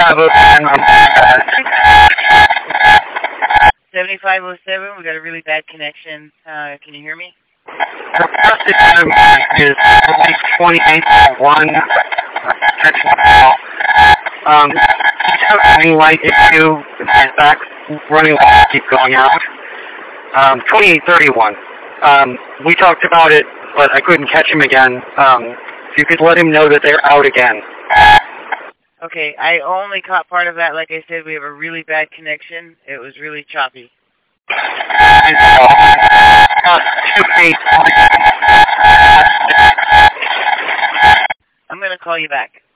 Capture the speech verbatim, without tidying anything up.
seventy-five oh seven. seventy-five oh seven, we got a really bad connection. Uh, can you hear me? Requested time is twenty-eight oh one. Um, he's having a running light issue. His back running light keep going out. Um, twenty-eight thirty-one. Um, we talked about it, but I couldn't catch him again. Um, if you could let him know that they're out again. Okay, I only caught part of that. Like I said, we have a really bad connection. It was really choppy. I'm going to call you back.